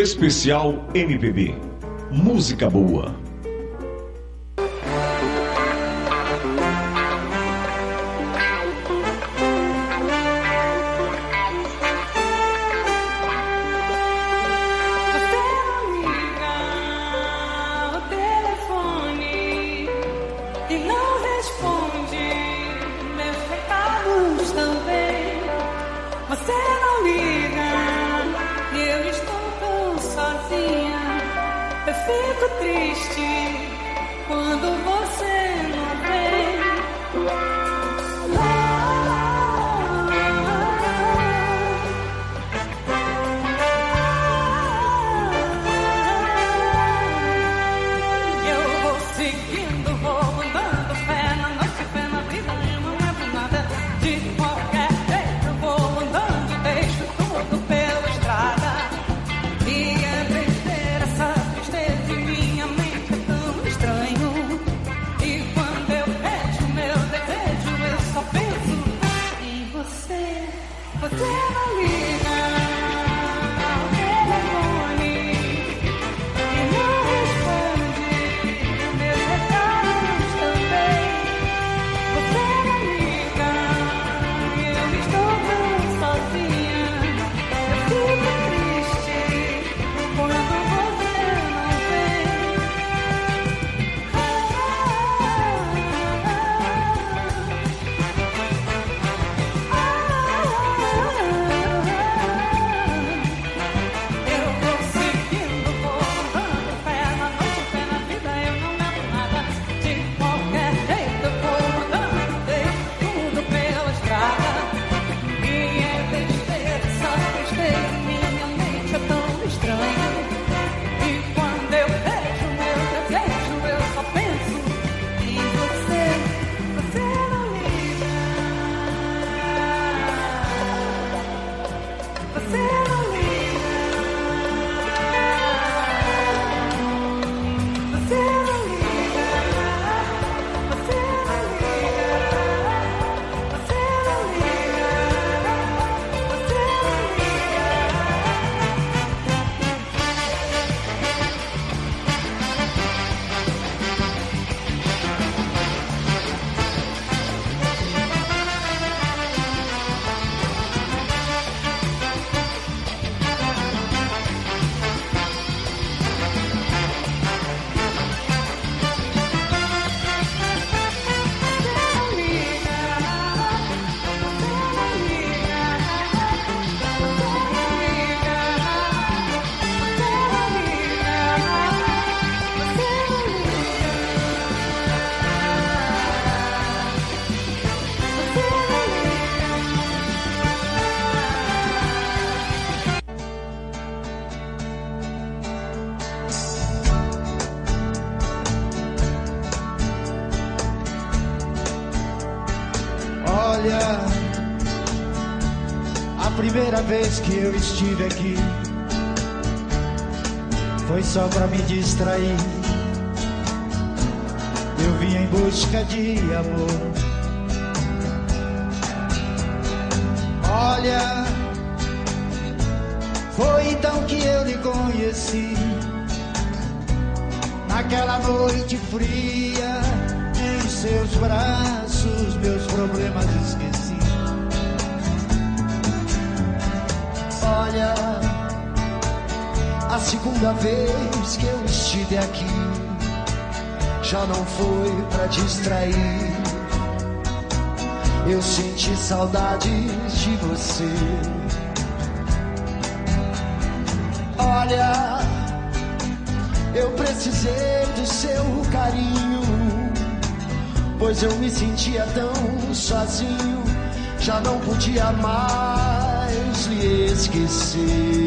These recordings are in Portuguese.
Especial MPB. Música boa. A primeira vez que eu estive aqui foi só pra me distrair. Eu vim em busca de amor. Olha, foi então que eu lhe conheci. Naquela noite fria, em seus braços, meus problemas esqueci. Olha, a segunda vez que eu estive aqui já não foi pra distrair. Eu senti saudades de você. Olha, eu precisei do seu carinho, pois eu me sentia tão sozinho. Já não podia mais lhe esquecer.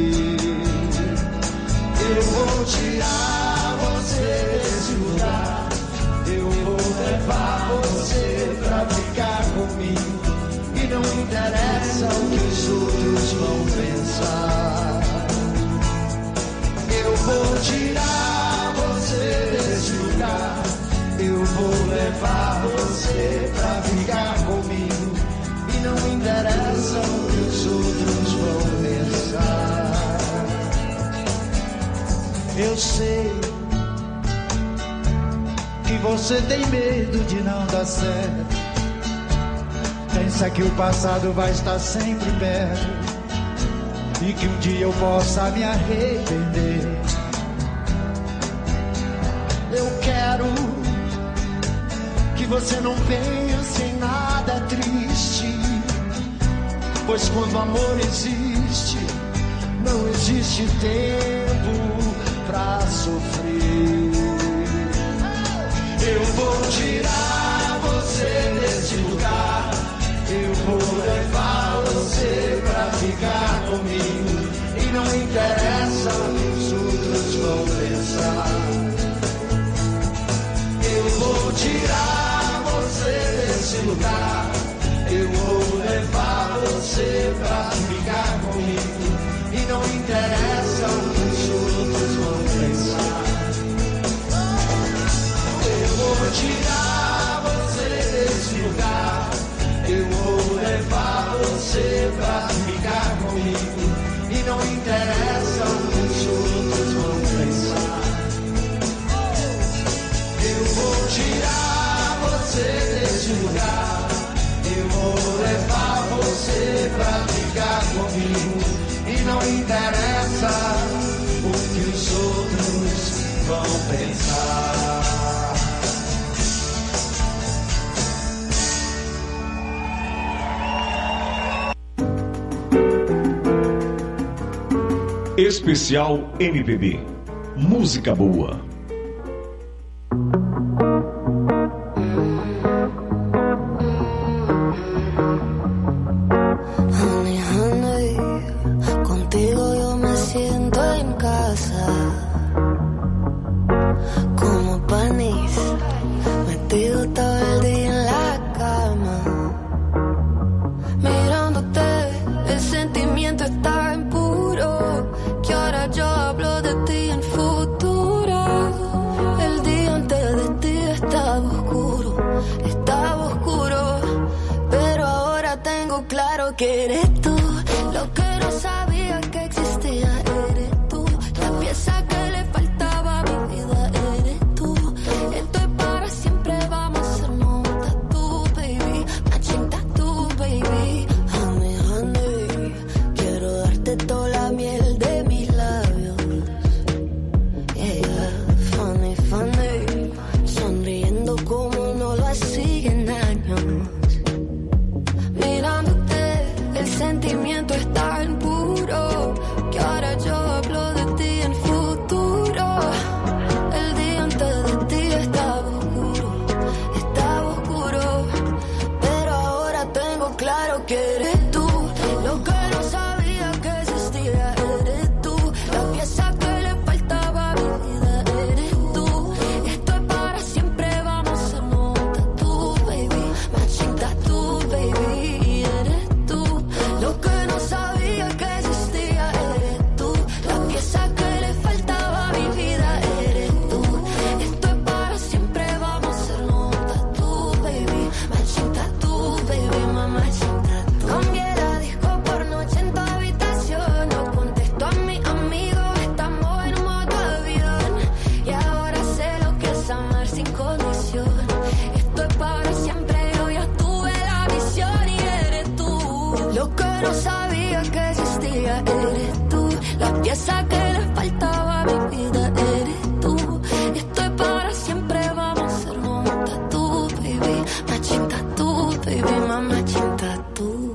Eu vou tirar você desse lugar. Eu vou levar você pra ficar comigo. E não interessa o que os outros vão pensar. Eu vou tirar você desse lugar. Eu vou levar você pra ficar comigo. E não interessa o que os outros vão pensar. Eu sei que você tem medo de não dar certo. Pensa que o passado vai estar sempre perto e que um dia eu possa me arrepender. Eu quero que você não pense em nada triste, pois quando o amor existe, não existe tempo pra sofrer. Eu vou tirar você desse lugar, eu vou levar você pra ficar comigo, e não interessa o que os outros vão pensar. Eu vou tirar você desse lugar, eu vou levar você pra ficar comigo, e não interessa o que os outros vão pensar. Eu vou tirar você desse lugar, eu vou levar você pra ficar comigo, e não interessa o que os outros vão pensar. Eu vou tirar você desse lugar, eu vou levar você pra ficar comigo, e não interessa o que os outros vão pensar. Especial MPB. Música boa. Honey, honey, contigo yo me siento en casa, como panis, metido todo el día en la cama. Mirándote, el sentimiento es tan puro que ahora yo hablo de ti en futuro. El día antes de ti estaba oscuro, pero ahora tengo claro que eres tú. Lo que no sabía que existía eres tú. La pieza que le faltaba a mi vida eres tú. Estoy para siempre, vamos a hacernos un tatu, baby. Matching tattoo, baby. Honey, honey, quiero darte toda la miel de mis labios. Yeah, funny, funny, sonriendo como no lo hacía en años. Mirándote, el sentimiento es tan puro que ahora yo hablo de ti en futuro. El día antes de ti estaba oscuro, pero ahora tengo claro que eres tú. Lo que no sabía que existía eres tú. La pieza que le faltaba a mi vida eres tú. Estoy para siempre, vamos a hacernos un tatu, baby. Matching tattoo, baby. Eres tú. Lo que no sabía que existía eres tú. La pieza que le faltaba a mi vida eres tú. Estoy para siempre, vamos a hacernos un tatu, baby. Matching tattoo, baby, matching tattoo. Cambié la disco por noche en tu habitación. No contesto a mis amigos, estamos en modo avión. Y ahora sé lo que es amar sin condición. Estoy para siempre, yo ya tuve la visión y eres tú. Lo que no sabía que existía eres tú. La pieza que le faltaba a mi vida eres tú. Estoy para siempre, vamos a hacernos un tatu, baby. Matching tattoo, baby, matching tattoo.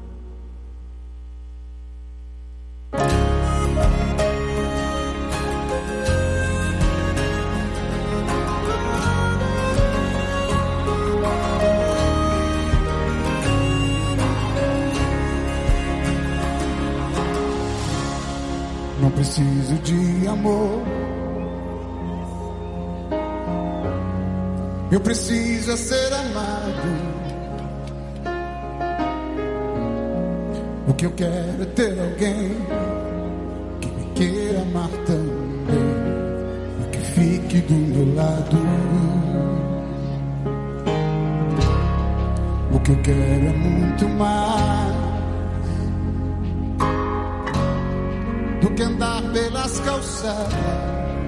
Não preciso de amor, eu preciso é ser amado. O que eu quero é ter alguém que me queira amar também, e que fique do meu lado. O que eu quero é muito mais do que andar pelas calçadas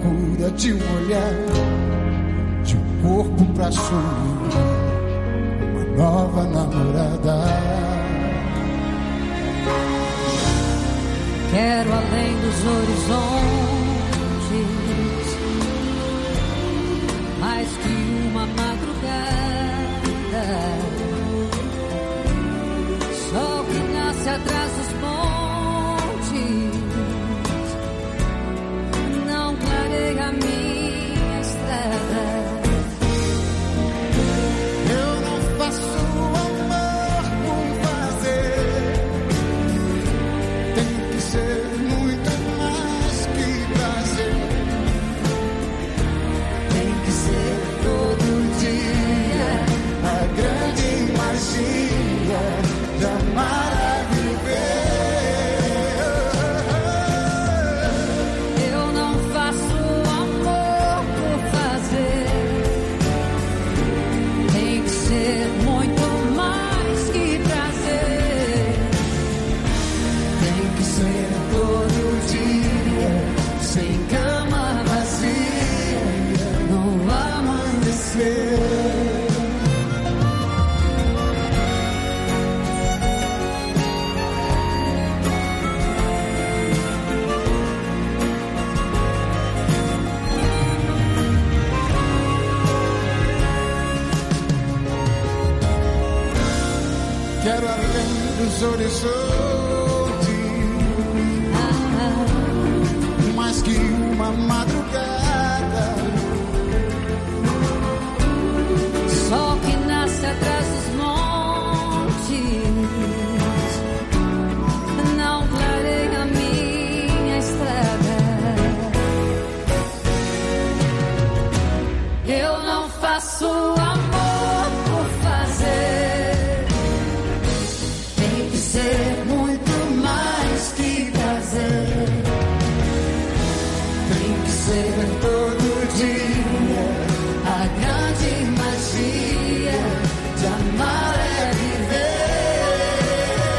loucura de um olhar, de um corpo pra assumir uma nova namorada. Quero além dos horizontes, mais que uma madrugada, sol que nasce atrás dos montes, não clareia a minha estrada. Eu não faço amor por fazer, tem que ser muito mais que prazer, Tem que ser todo dia a grande magia de amar a viver. Eu não faço amor por fazer. Tem que ser muito mais que prazer. Tem que ser todo dia, sem cama vazia, no amanhecer. Quero além dos horizontes, mais que uma madrugada, Sol que nasce atrás dos montes, não clareia a minha estrada. Eu não faço amor por fazer. Tem que ser muito mais que prazer. Tem que ser todo dia a grande magia de amar é viver.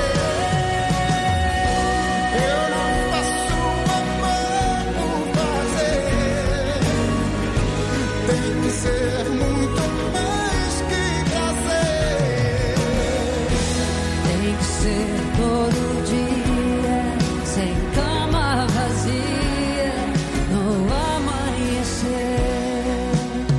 eu não faço amor por fazer, tem que ser muito mais que prazer. Tem que ser todo dia, sem cama vazia, no amanhecer.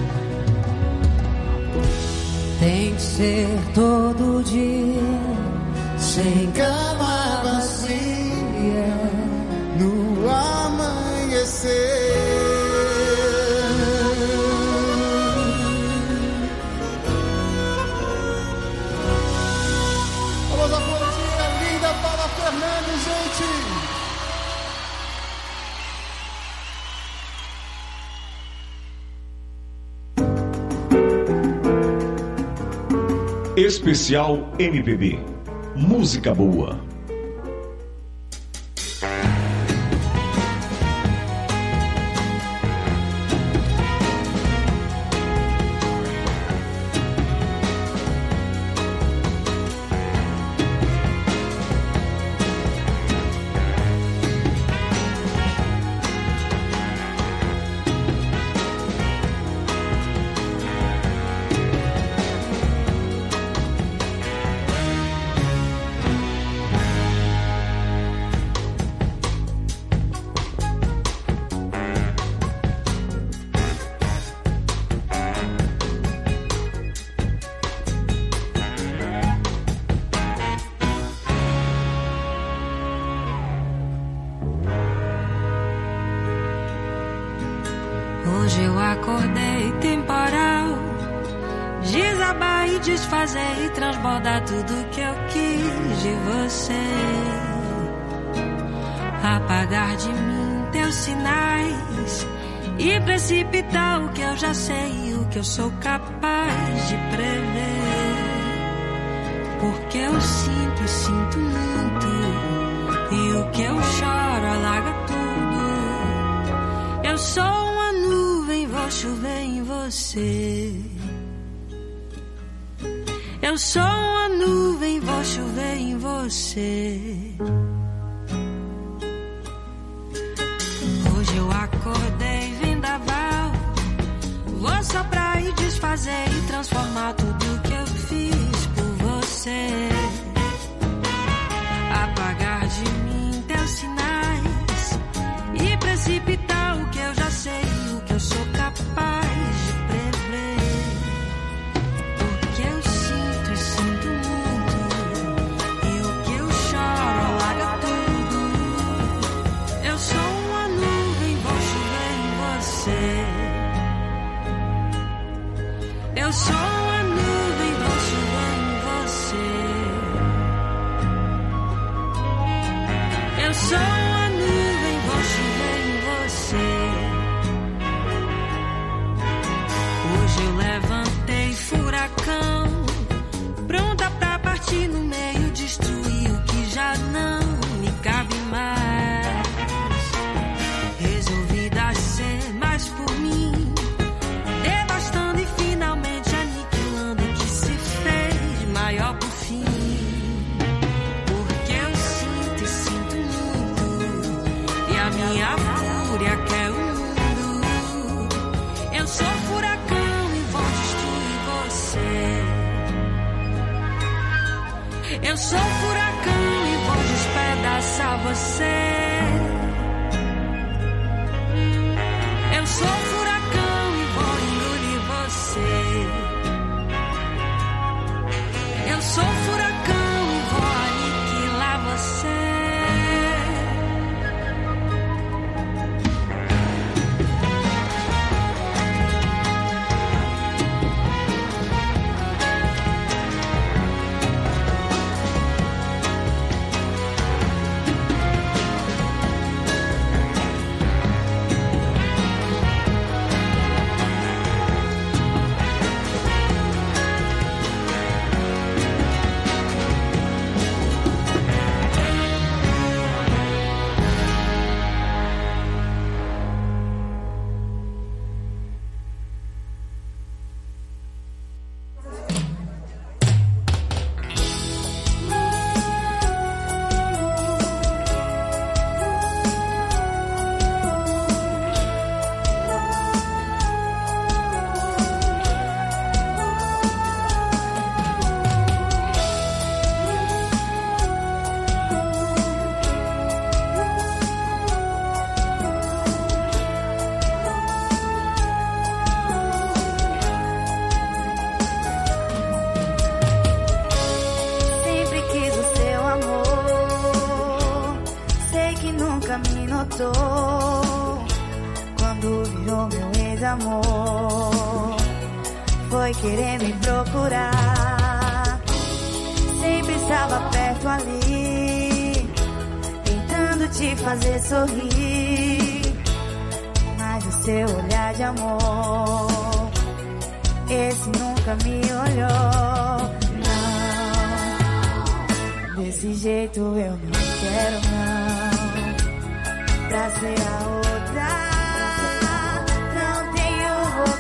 Tem que ser todo dia, sem cama vazia, No amanhecer. Vamos aplaudir a linda Paula Fernandes, gente! Especial MPB. Música boa. Hoje eu acordei temporal, desabar e desfazer e transbordar tudo que eu quis de você. Apagar de mim teus sinais e precipitar o que eu já sei, o que eu sou capaz de prever. Porque eu sinto e sinto muito, e o que eu choro alaga tudo. Eu sou uma nuvem, vou chover em você. Eu sou uma nuvem, vou chover em você. Hoje eu acordei vendo refazer e transformar tudo que eu fiz por você. Apagar de mim teus sinais e precipitar o que eu já sei, o que eu sou capaz de prever. Porque eu sinto e sinto muito, e o que eu choro alaga tudo. Eu sou uma nuvem, vou chover em você. Eu sou uma nuvem, vou chover em você. Eu sou uma nuvem, vou chover em você. Hoje eu levantei furacão, pronta pra partir no meio, destruir o que já não me cabe mais. Resolvida ser mais por mim, devastando e finalmente aniquilando o que se fez maior por fim. Porque eu sinto e sinto muito, e a minha fúria quer o mundo. Eu sou furacão e vou destruir você. Eu sou furacão e vou despedaçar você. Eu sou furacão e vou engolir você. Eu sou furacão e vou aniquilar você. Quando virou meu ex-amor, foi querer me procurar. Sempre estava perto ali, tentando te fazer sorrir. Mas o seu olhar de amor, esse nunca me olhou. Não, desse jeito eu não quero não. Pra ser a outra, não tenho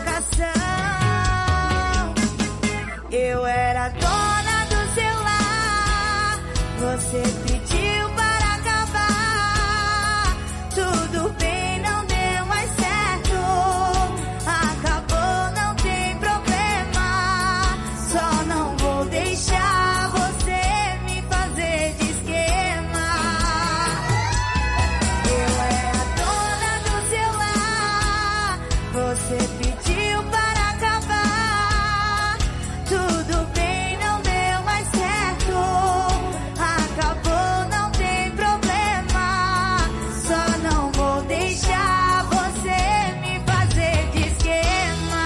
vocação. Eu era dona do seu lar, você pediu para acabar. Tudo bem, não deu mais certo, acabou, não tem problema. Só não vou deixar você me fazer de esquema. Você pediu para acabar. Tudo bem, não deu mais certo, acabou, não tem problema. Só não vou deixar você me fazer de esquema.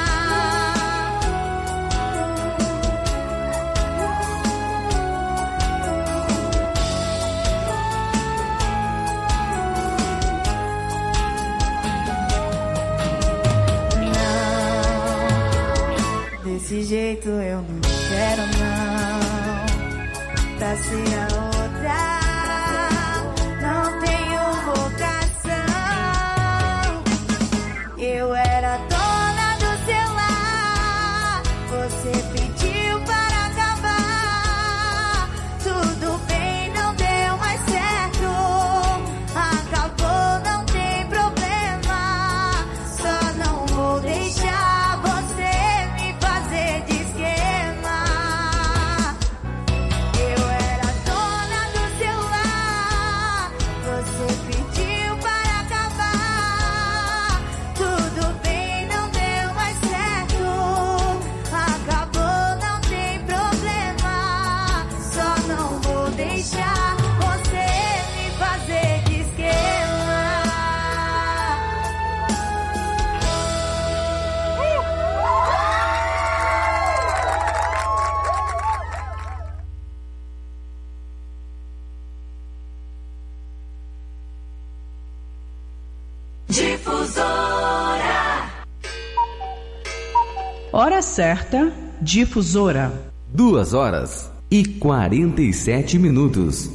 Desse jeito eu não quero não. Pra ser a outra, não tenho vocação. Eu era dona do seu lar, você pediu para acabar. Tudo bem, não deu mais certo, acabou, não tem problema. Só não vou deixar você me fazer Difusora. Hora certa, Difusora. 2h47.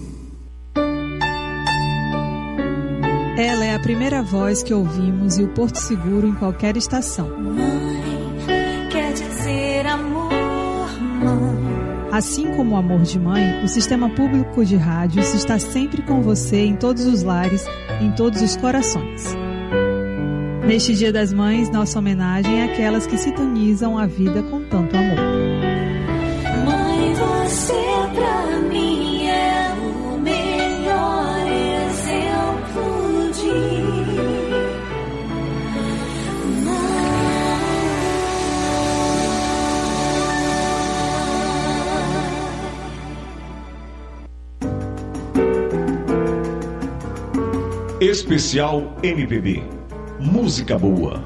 Ela é a primeira voz que ouvimos e o porto seguro em qualquer estação. Mãe, quer dizer amor, mãe. Assim como o amor de mãe, o Sistema Público de Rádios está sempre com você em todos os lares, em todos os corações. Neste Dia das Mães, nossa homenagem é àquelas que sintonizam a vida com tanto amor. Mãe, você pra mim é o melhor exemplo de Especial MPB. Música boa.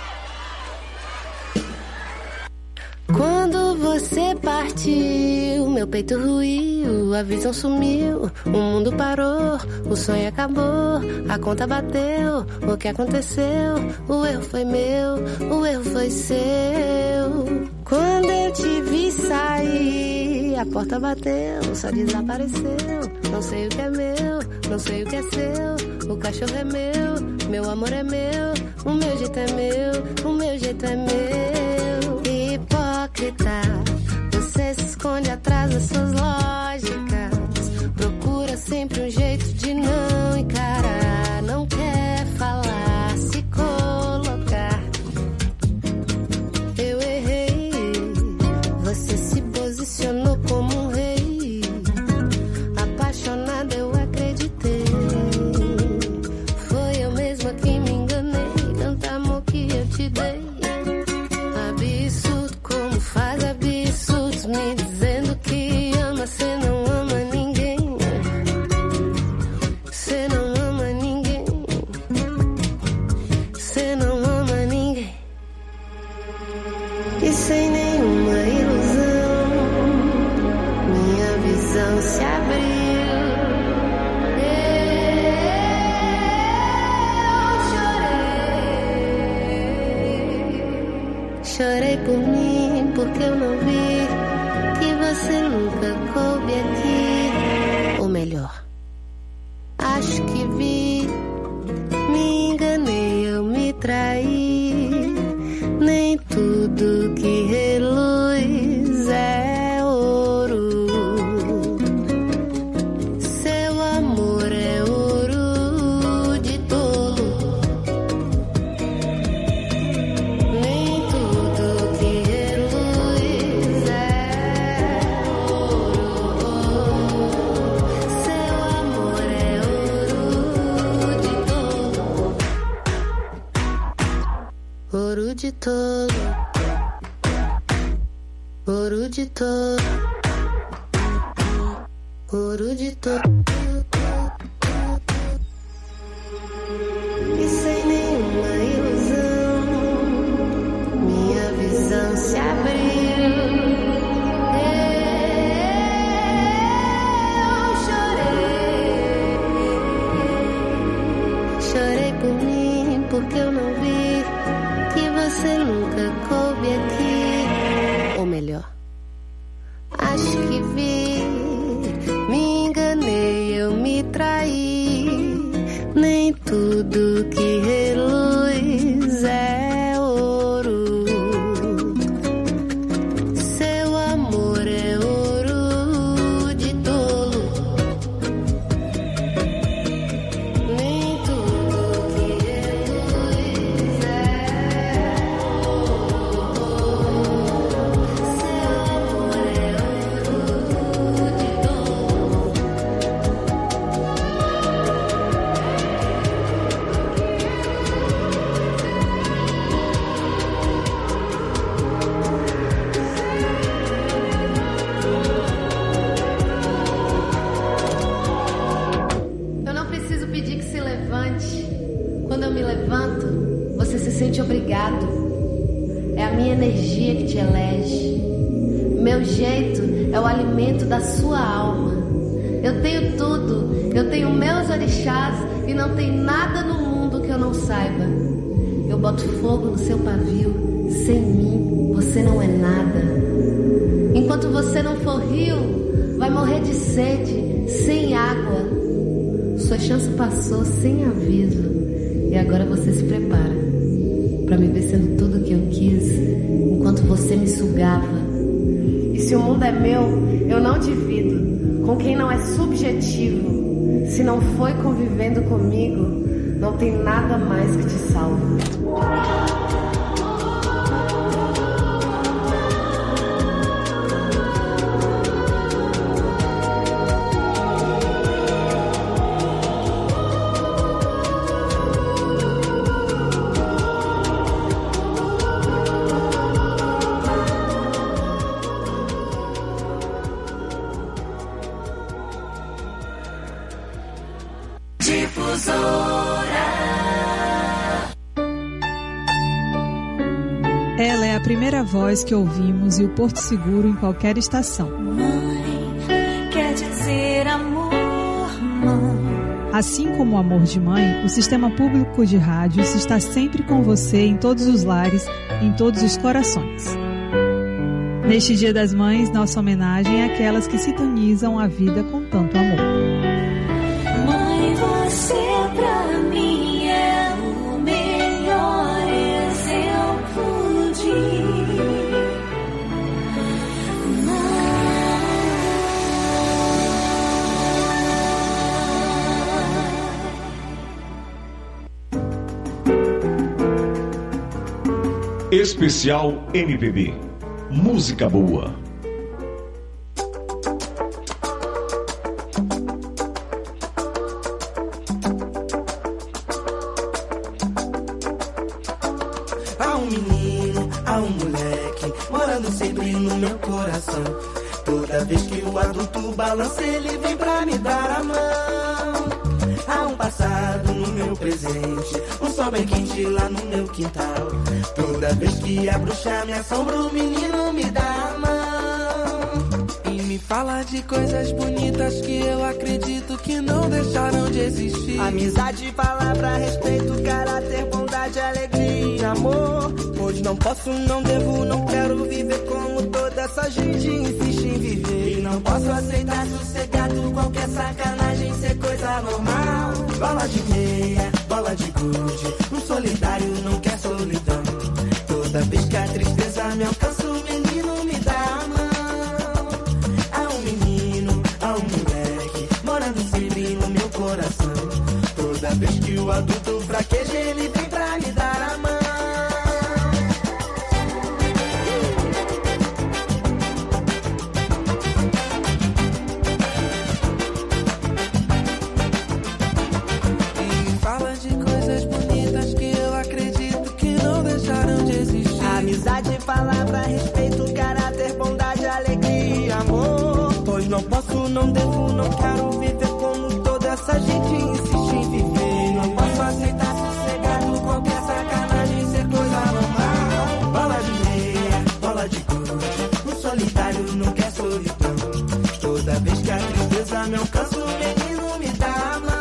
Quando você partiu, meu peito ruiu, a visão sumiu, o mundo parou, o sonho acabou, a conta bateu, o que aconteceu? O erro foi meu, o erro foi seu. Quando eu te vi sair, a porta bateu, só desapareceu. Não sei o que é meu, não sei o que é seu. O cachorro é meu amor é meu. O meu jeito é meu, o meu jeito é meu. Hipócrita, você se esconde atrás das suas lógicas. Procura sempre um jeito de não encarar. Não quer falar, se colocar. Eu errei, você se posicionou como um rei. Apaixonada eu acreditei. Foi eu mesma que me enganei. Tanto amor que eu te dei. Absurdo como faz absurdos, me dizendo que ama, cê não ama ninguém. Cê não ama ninguém. Cê não ama ninguém. E sem nenhuma ilusão, minha visão se abriu. Chorei por mim, porque eu não vi que você nunca coube aqui. Ou melhor, acho que vi. Me enganei, eu me traí. Nem tudo que reluz é ouro. Seu amor é ouro de tolo. Nem tudo que reluz é ouro. Seu amor é ouro de tolo. Ouro de tolo. Ouro de tolo. Ouro de tolo. E sem nenhuma ilusão, minha visão se abriu. Eu chorei por mim, porque eu não vi que você nunca coube aqui. Ou melhor, acho que vi. Me enganei, eu me traí. Nem tudo que reluz é ouro. Seu amor é ouro de tolo. Nem tudo que reluz é ouro. Seu amor é ouro de tolo. Eu não preciso pedir que se levante. Quando eu me levanto, você se sente obrigado. É a minha energia que te elege. Meu jeito é o alimento da sua alma. Eu tenho tudo. Eu tenho meus orixás e não tem nada no mundo que eu não saiba. Eu boto fogo no seu pavio. Sem mim, você não é nada. Enquanto você não for rio, vai morrer de sede, sem água. Sua chance passou sem aviso. E agora você se prepara pra me ver sendo tudo o que eu quis, enquanto você me sugava. E se o mundo é meu, eu não divido com quem não é subjetivo. Se não foi convivendo comigo, não tem nada mais que te salve. Ela é a primeira voz que ouvimos e o porto seguro em qualquer estação. Mãe. Assim como o amor de mãe, o Sistema Público de Rádios está sempre com você em todos os lares, em todos os corações. Neste Dia das Mães, nossa homenagem é àquelas que sintonizam a vida com tanto amor. Mãe, você pra mim é o melhor exemplo de Especial MPB. Música boa. Há um menino, há um moleque, morando sempre no meu coração. Toda vez que o adulto balança, ele vem pra me dar a mão. Há um passado no meu presente, um sol bem quente lá no meu quintal. Toda vez que a bruxa me assombra, o menino me dá a mão e me fala de coisas bonitas que eu acredito que não deixaram de existir. Amizade, palavra, respeito, caráter, bondade, alegria, amor. Hoje não posso, não devo, não quero viver como toda essa gente insiste em viver. E não posso aceitar sossegado qualquer sacanagem ser coisa normal. Bola de meia, bola de gude, um solidário não quer solidão. Toda vez que a tristeza me alcança, o menino me dá a mão. Há um menino, há um moleque, morando sempre no meu coração. Toda vez que o adulto fraqueja, ele vem pra me dar a mão. Amizade, palavra, respeito, caráter, bondade, alegria, amor. Pois não posso, não devo, não quero viver como toda essa gente insiste em viver. Não posso aceitar sossegado qualquer sacanagem ser coisa normal. Bola de meia, bola de gude, um solitário não quer solidão. Toda vez que a tristeza me alcança, o menino me dá a mão.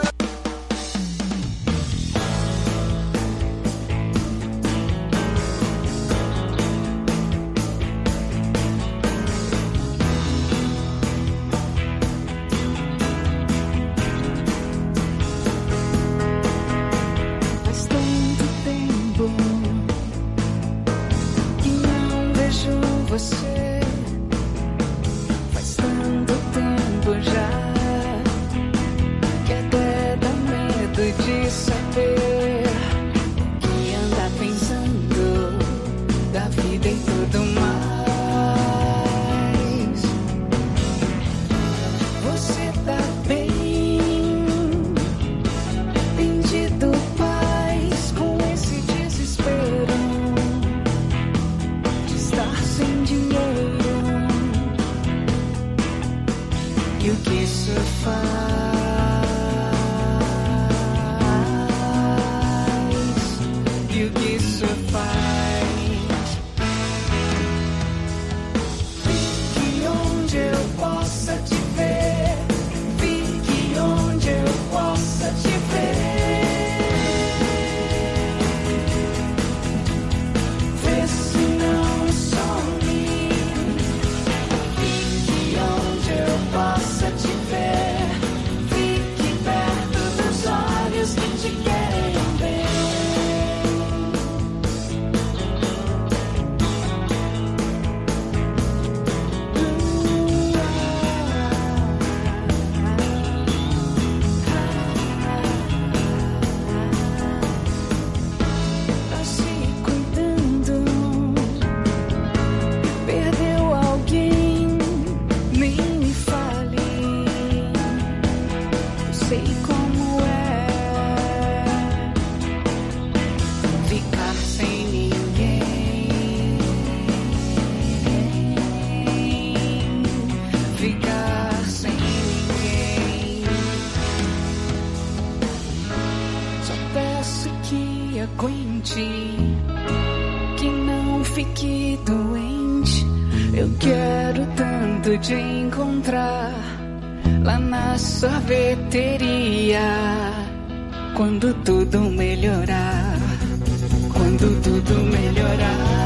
fique doente. Eu quero tanto te encontrar lá na sorveteria. Quando tudo melhorar, quando tudo melhorar.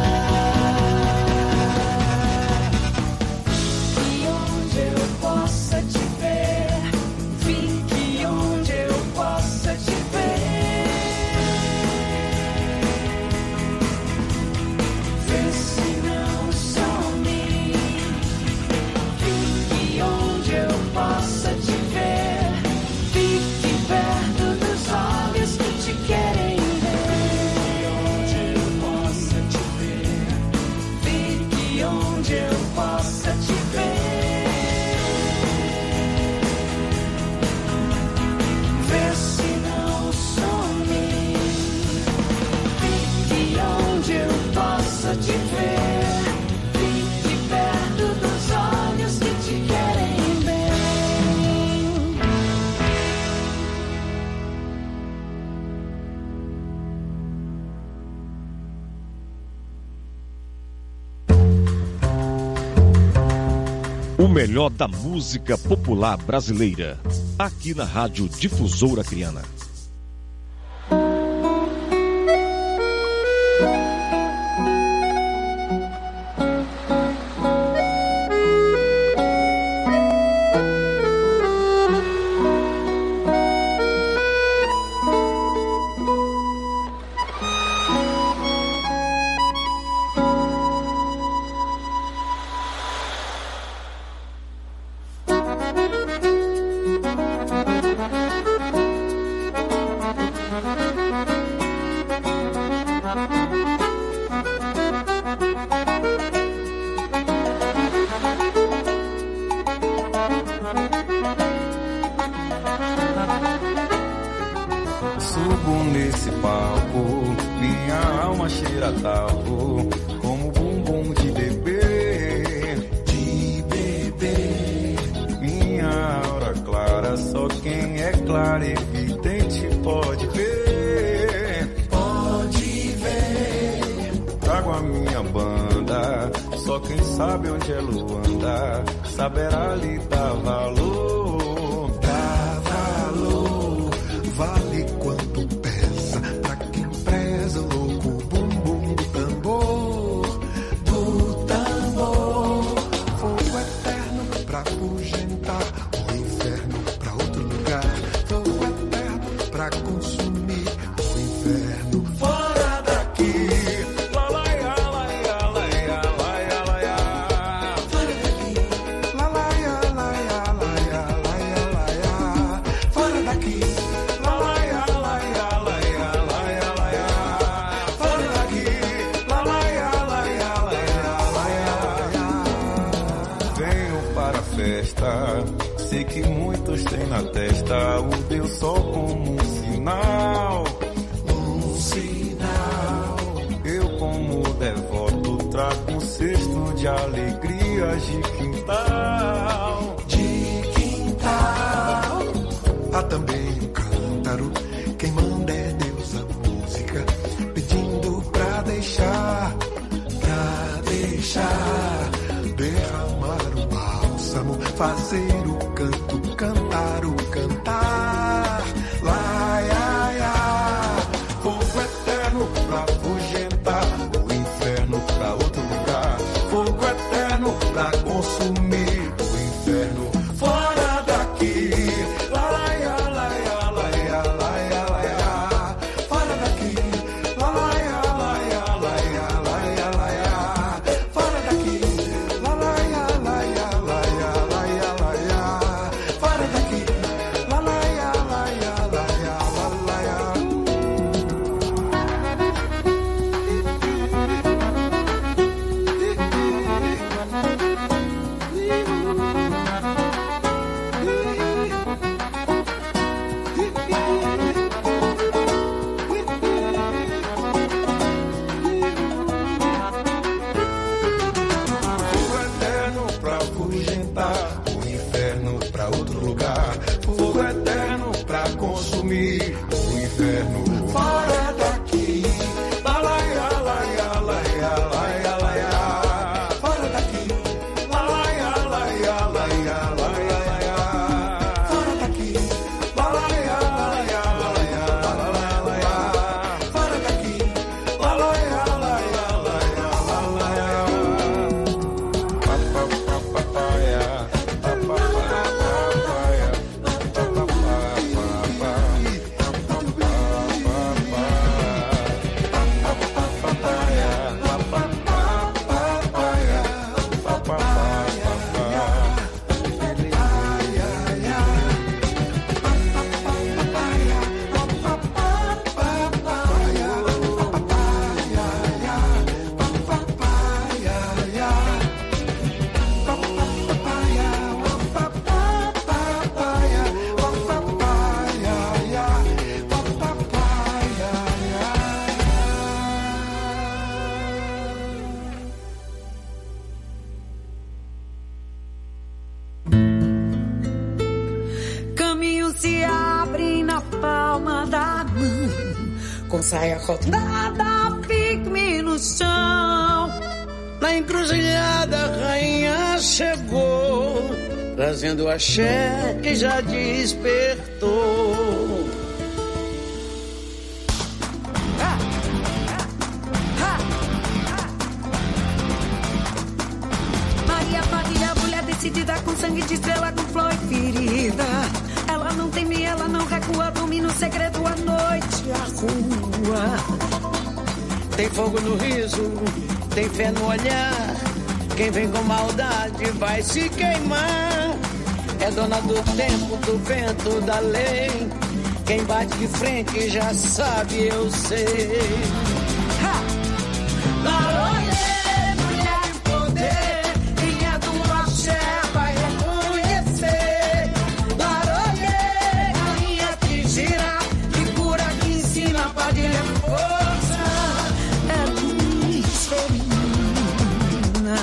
E onde eu possa te ver, fique onde eu possa te ver. Vê se não some, fique onde eu possa te ver, fique perto dos olhos que te querem ver. Onde eu possa te ver, fique onde eu possa te ver. Vê se não some, fique onde eu possa te ver, fique perto dos olhos que te querem bem. O melhor da música popular brasileira, aqui na Rádio Difusora Acreana. Subo nesse palco, minha alma cheira talco, como bumbum de bebê, de bebê. Minha aura clara, só quem é claro e evidente pode ver, pode ver. Trago a minha banda, só quem sabe onde ela anda, saberá lhe dar valor, dá valor. Vale quanto pesa pra quem preza o louco bumbum do tambor, do tambor. Fogo eterno pra afugentar o inferno pra outro lugar. Fogo eterno pra consumir o inferno fora daqui. Lá, lá, ia, lá, ia, lá, ia, lá, ia, lá, ia. Fora daqui. Lá, lá, ia, lá, ia, lá, ia, lá, ia, lá, ia. Fora daqui. Sei que muitos têm na testa o Deus só como um sinal. Um sinal. Eu como devoto trago um cesto de alegrias de quintal. De quintal. Há também um cântaro, quem manda é Deus a música, pedindo pra deixar, derramar o bálsamo, fazer o canto, cantar o cantar. Lá, ia, ia. Fogo eterno pra afugentar o inferno pra outro lugar. Fogo eterno pra consumir o inferno fora daqui. Lá, lá, ia, lá, ia, lá, ia, lá, ia, lá, ia. Fora daqui. Lá, lá, ia, lá, ia, lá, ia, lá, ia, lá, ia. Fora daqui. Lá, lá, ia, lá, ia, lá, ia, lá, ia, lá, ia. uma saia rota. Nada, fique-me no chão. Na encruzilhada a rainha chegou, trazendo a axé que já despertou. Maria Padilha, mulher decidida, com sangue de estrela, com flor e ferida. Ela não teme, ela não recua, domina o segredo à noite, a rua. Tem fogo no riso, tem fé no olhar. Quem vem com maldade vai se queimar. É dona do tempo, do vento, da lei. Quem bate de frente já sabe, eu sei. Laroie, mulher de poder, quem é do axé vai reconhecer. Laroie, rainha que gira, que cura, que ensina, padilha é força. É luz feminina.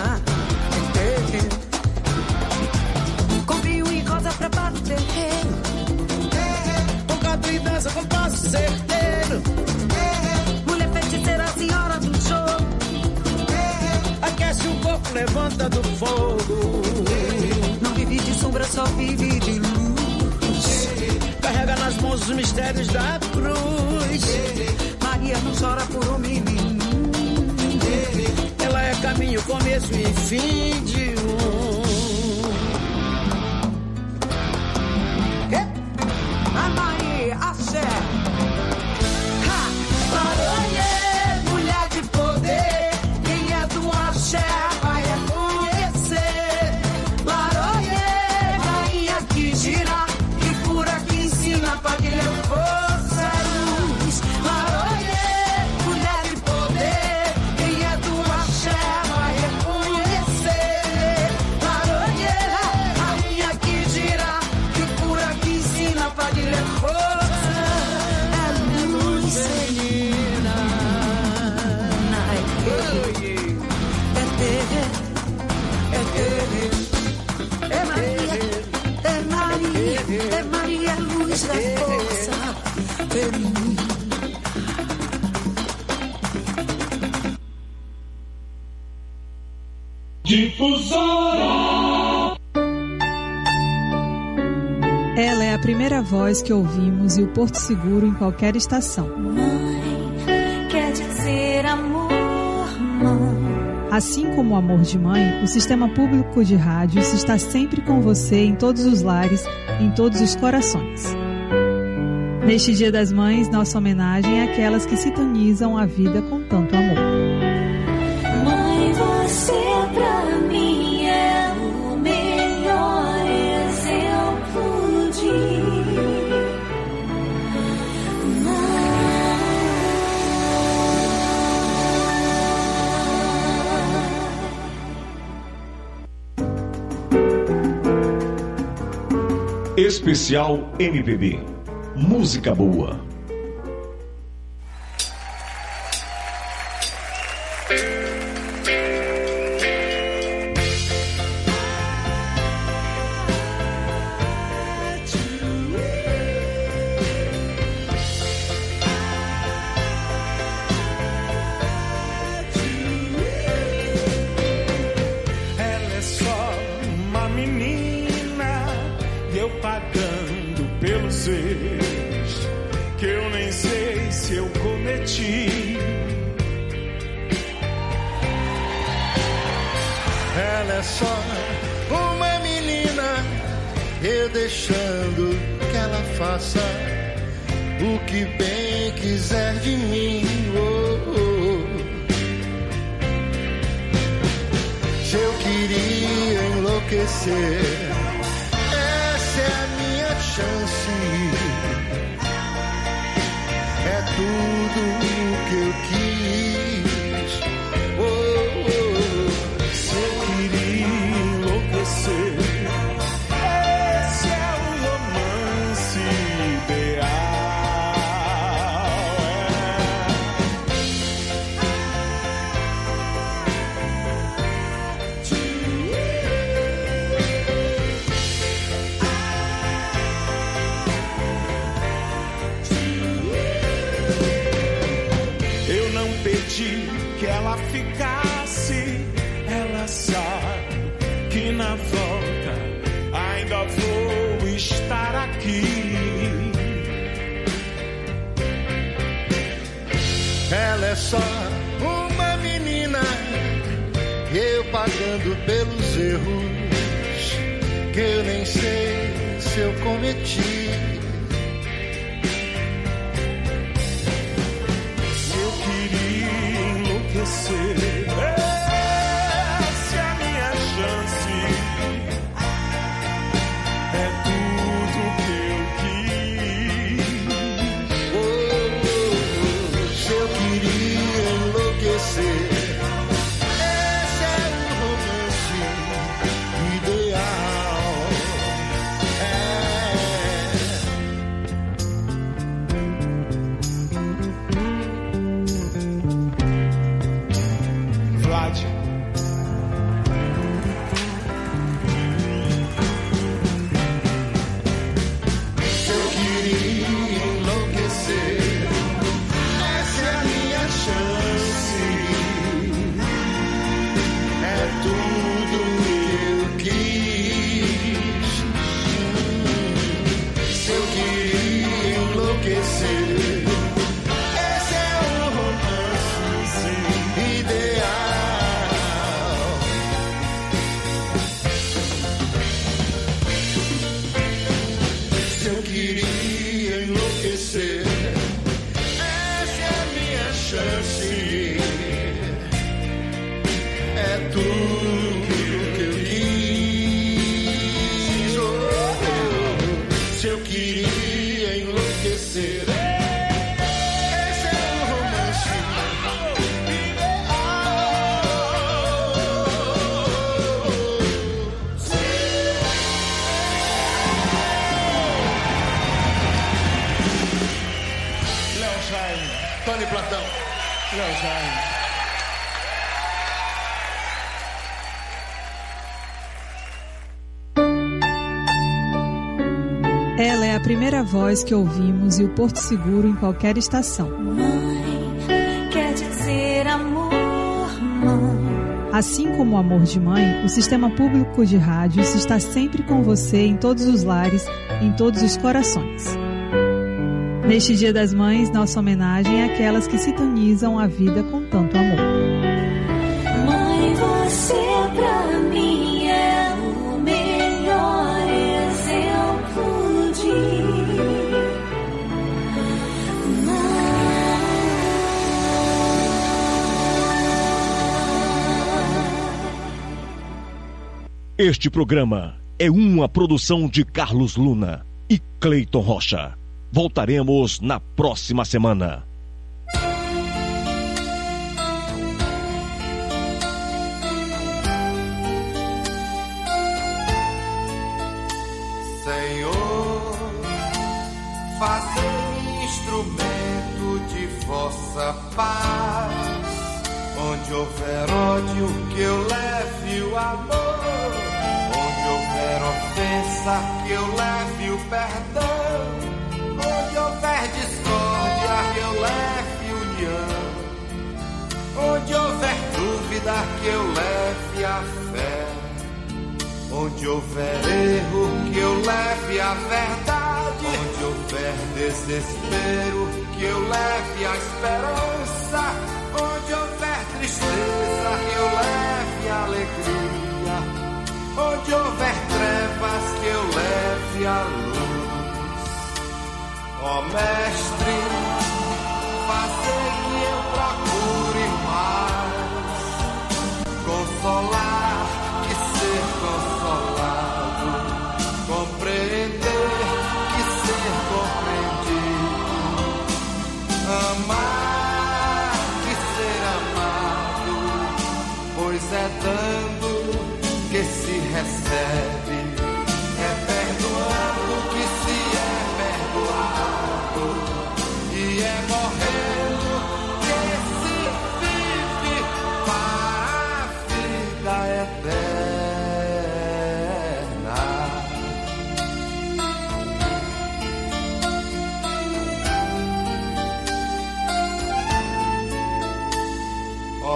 Com vinho e rosa prepara o terreiro. Com canto e dança, com passo certeiro. Mulher feiticeira, senhora do show. Aquece o corpo, levanta do fogo. Não vive de sombra, só vive de luz. Carrega nas mãos os mistérios da cruz. Maria não chora por um menino. Ela é caminho, começo e fim de A Maria, axé. Laroie, mulher de poder, quem é do axé vai reconhecer. Laroie, rainha que gira, que cura, que ensina, padilha força e luz. Laroie, mulher de poder, quem é do axé vai reconhecer. Laroie, rainha que gira, que cura, que ensina, padilha força. É luz feminina. É Maria, é Maria, luz da força feminina. Difusora. Ela é a primeira voz que ouvimos e o porto seguro em qualquer estação. Quer dizer amor, mãe. Assim como o amor de mãe, o Sistema Público de Rádios está sempre com você em todos os lares, em todos os corações. Neste Dia das Mães, nossa homenagem é àquelas que sintonizam a vida com tanto amor. Mãe, você pra mim é o melhor exemplo de Especial MPB. Música boa. Ela é só uma menina e eu pagando pelos erros que eu nem sei se eu cometi. Ela é só uma menina, eu deixando que ela faça o que bem quiser de mim. Oh, oh. Se eu queria enlouquecer, essa é a minha chance. É tudo o que eu quis. Oh, oh. Se eu queria enlouquecer, esse é o romance ideal. permiti que ela ficasse. Ela sabe que na volta ainda vou estar aqui. Ela é só uma menina, eu pagando pelos erros que eu nem sei se eu cometi. Eu queria enlouquecer, essa é a minha chance. É tudo que eu quis. Se eu queria enlouquecer, esse é o romance ideal. Vlad. Se eu queria enlouquecer, essa é a minha chance. É tudo que eu quis. Se eu queria enlouquecer, esse é o romance ideal. Se eu queria enlouquecer, essa é a minha chance. É tudo que eu quis. Se eu queria enlouquecer, esse é o romance Léo Jaime. Tony Platão. Léo Jaime. Ela é a primeira voz que ouvimos e o porto seguro em qualquer estação. Mãe, quer dizer amor, mãe. Assim como o amor de mãe, o Sistema Público de Rádios está sempre com você em todos os lares, em todos os corações. Neste Dia das Mães, nossa homenagem é àquelas que sintonizam a vida com tanto amor. Mãe, você pra mim é o melhor exemplo de Este programa é uma produção de Carlos Luna e Cleiton Rocha. Voltaremos na próxima semana. Senhor, fazei instrumento de vossa paz. Onde houver ódio, que eu leve o amor. Onde houver ofensa, que eu leve o perdão. Onde houver discórdia, que eu leve união. Onde houver dúvida, que eu leve a fé. Onde houver erro, que eu leve a verdade. Onde houver desespero, que eu leve a esperança. Onde houver tristeza, que eu leve a alegria. Onde houver trevas, que eu leve a luz. Ó Mestre, fazer que eu procure mais consolar que ser consolado, compreender que ser compreendido, amar que ser amado, pois é dando que se recebe, é perdoando que se é perdoado, e é morrendo que se vive para a vida eterna.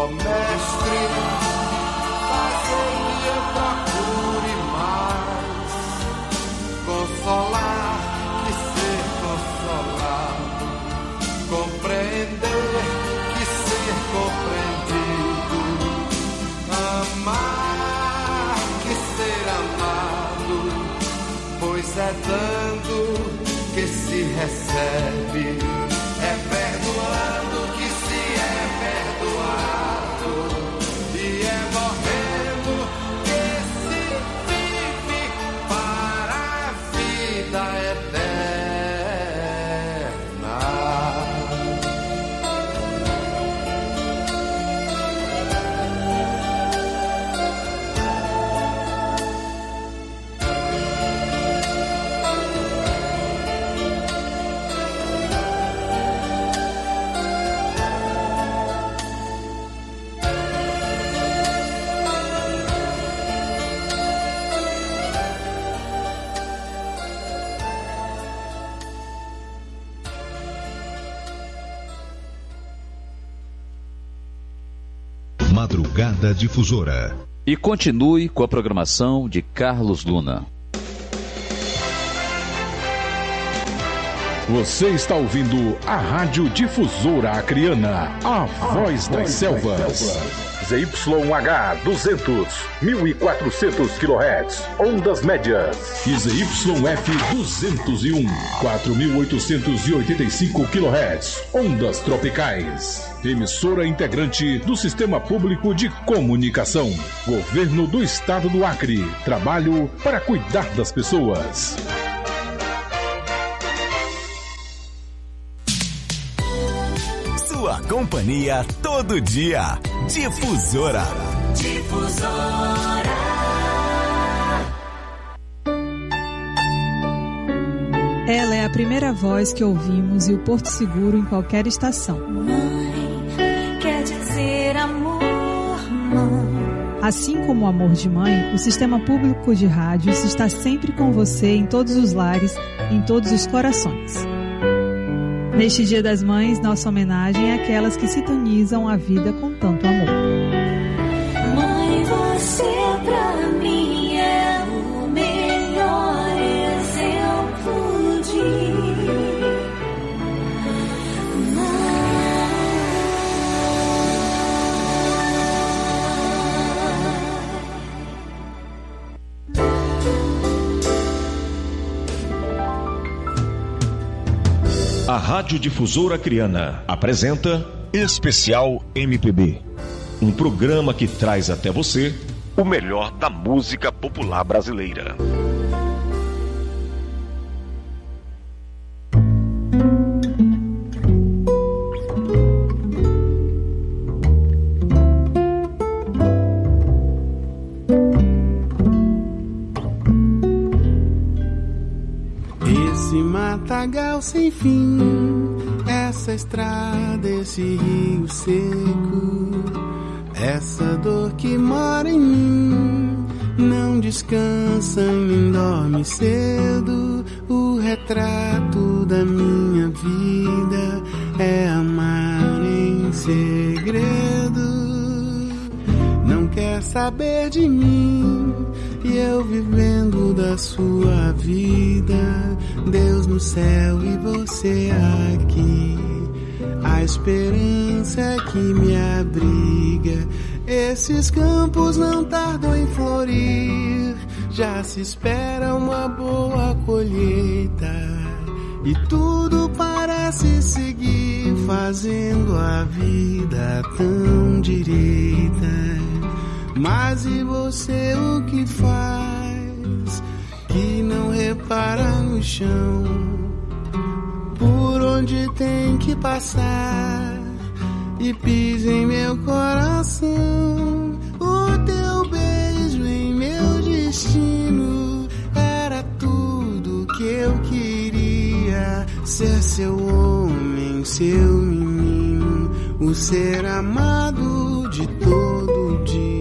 Ó mestre, fazei que eu procure mais consolar que ser consolado, compreender que ser compreendido, amar que ser amado, pois é dando que se recebe, é perdoando que se é perdoado, e é morrendo que se vive para a vida eterna. Madrugada Difusora. E continue com a programação de Carlos Luna. Você está ouvindo a Rádio Difusora Acreana, a voz das selvas. ZYH 200, 1400 kHz, ondas médias. E ZYF 201, 4885 kHz, ondas tropicais. Emissora integrante do Sistema Público de Comunicação. Governo do Estado do Acre. Trabalho para cuidar das pessoas. Sua companhia todo dia. Difusora. Difusora. Ela é a primeira voz que ouvimos e o porto seguro em qualquer estação. Quer dizer amor, mãe. Assim como o amor de mãe, o Sistema Público de Rádios está sempre com você em todos os lares, em todos os corações. Neste Dia das Mães, nossa homenagem é àquelas que sintonizam a vida com tanto amor. Mãe, você pra mim é o melhor exemplo de A Rádio Difusora Acreana apresenta Especial MPB, um programa que traz até você o melhor da música popular brasileira. Esse matagal sem fim, essa estrada, esse rio seco, essa dor que mora em mim, não descansa nem dorme cedo. O retrato da minha vida é amar em segredo. Não quer saber de mim e eu vivendo da sua vida. Deus no céu e você aqui, a esperança que me abriga. Esses campos não tardam em florir, já se espera uma boa colheita e tudo parece seguir, fazendo a vida tão direita. Mas e você o que faz, que não repara no chão, por onde tem que passar, e pisa em meu coração? O teu beijo em meu destino era tudo que eu queria, ser seu homem, seu menino, o ser amado de todo dia.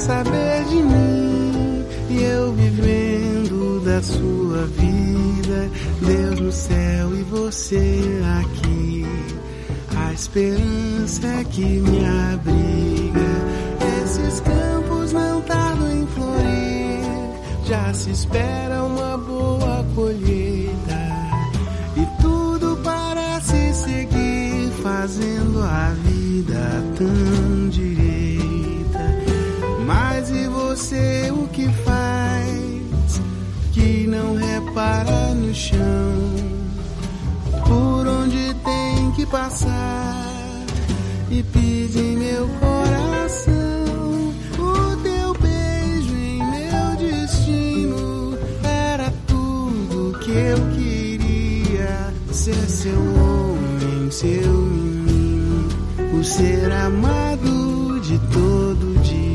saber de mim e eu vivendo da sua vida. Deus no céu e você aqui. A esperança é que me abriga. Esses campos não tardam em florir. Já se espera uma boa colheita e tudo parece seguir, fazendo a vida tão direita. Mas e você, o que faz? Que não repara no chão, por onde tem que passar, e pisa em meu coração. O teu beijo em meu destino era tudo que eu queria. Ser seu homem, seu menino, o ser amado de todo dia.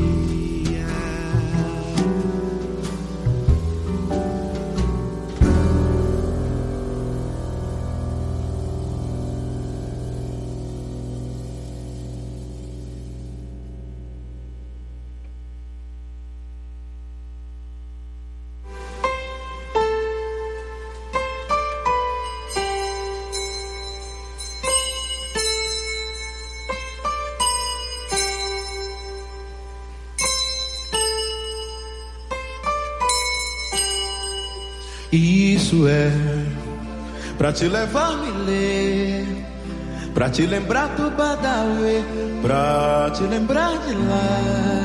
Isso é pra te levar me ler, pra te lembrar do Badawi, pra te lembrar de lá.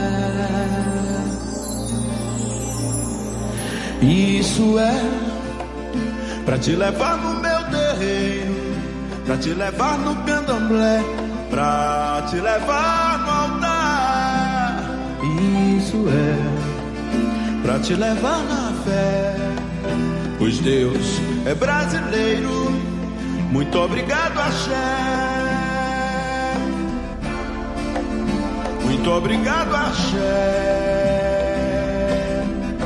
Isso é pra te levar no meu terreiro, pra te levar no candomblé, pra te levar no altar. Isso é pra te levar na fé, pois Deus é brasileiro. Muito obrigado, axé. Muito obrigado, axé.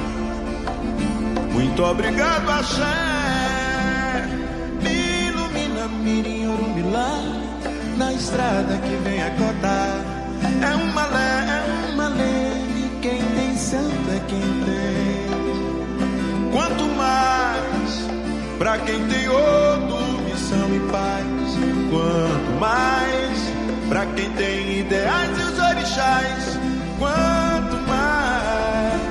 Muito obrigado, axé. Me ilumina, mirim, urumilá, na estrada que vem a cotar. É uma lé, e quem tem santo é quem tem. Quanto mais pra quem tem outro, missão e paz. Quanto mais pra quem tem ideais e os orixás. Quanto